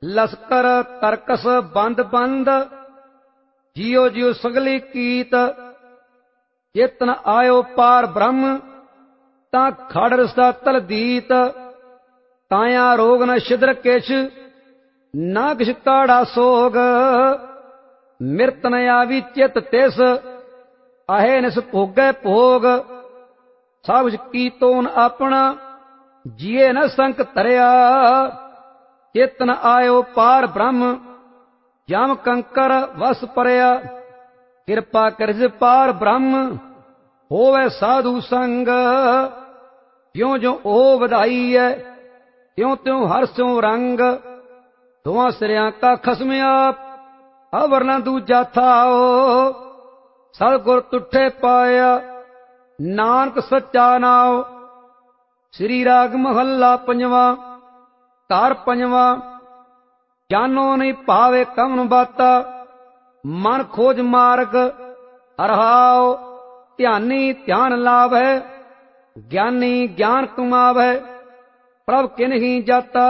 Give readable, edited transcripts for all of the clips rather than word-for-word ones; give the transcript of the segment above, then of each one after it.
लश्कर तरकस बंद बंद, जियो जियो सगली कीत। चेतन आयो पार ब्रह्म, ता खड़ रसा तल दीत। ताया रोग न छिद्र किश, ना किश काढ़ा सोग। मिरत न आवी चित तिस, आहे निस भोगै भोग। सब कीतो न अपना, जिये न संक तरया। चेतन आयो पार ब्रह्म, जम कंकर वस परया। कृपा करज पार ब्रह्म, होवे साधु संग। ज्यों ज्यों ओ वधाई है, त्यों त्यों हर स्यों रंग। दोवां सिरियां का खसम आप, अवर न दूजा थाओ। सतगुर तुठे पाया, नानक सच्चा नाओ। श्री राग महला पंजवा, घर पंजवा। जानो नहीं भावे कवन बाता, मन खोज मार्ग। हरहाओ ध्यानी ध्यान लाभै, ज्ञानी ज्ञान कमावै। प्रभ किन्ही जाता,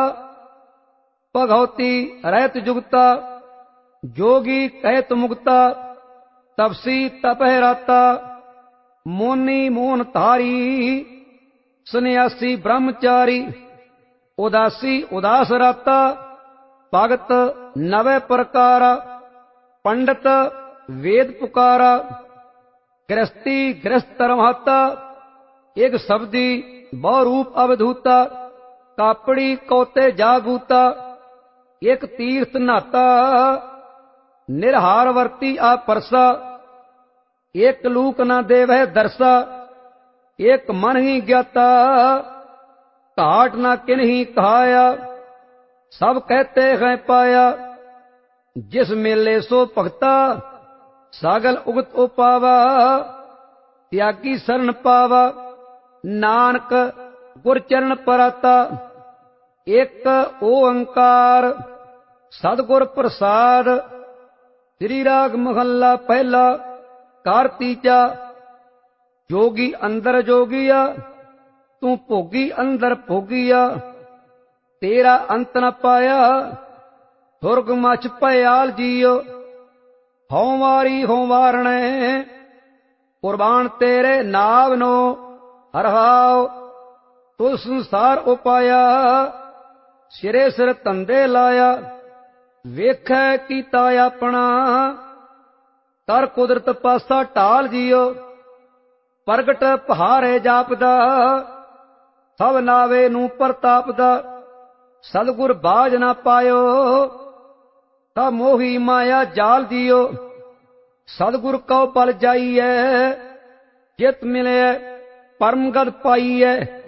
भगवती रहत जुगता। जोगी कहत मुक्ता, तपसी तपह राता। मोनी मोहन धारी, सन्यासी ब्रह्मचारी। उदासी उदास राता, भगत नवे प्रकारा। पंडित वेद पुकारा, गृहस्थी गृहस्थ रमाता। एक शब्दी बहु रूप अवधूता, कापड़ी कौते जागूता। एक तीर्थ नाता, निरहार वर्ती आ परसा। एक लूक न देवह दरसा, एक मन ही ज्ञाता। घाट न किन्ही कहाया, सब कहते हैं पाया। जिस मेले सो भगता, सागल उगत उपावा। त्यागी शरण पावा, नानक गुर चरण पराता। एक ओंकार सतगुर प्रसाद। श्री राग महला पहला, कार तीजा। जोगी अंदर जोगिया, तू भोगी अंदर भोगिया। तेरा अंत न पाया, सुरग मच भयाल जियो। हों वारी हों वारणे, कुर्बान तेरे नाव नो। हरहाओ तु संसार उपाया, सिरे सिर धंधे लाया। वेखै कीता अपना, कर कुदरत पासा टाल जियो। प्रगट पहारे जापदा, सब नावे नू प्रतापदा। सतगुर बाज ना पायो, ता मोही माया जाल जियो। सतगुर कौ पल जाइए, जित मिले परम गद पाइए।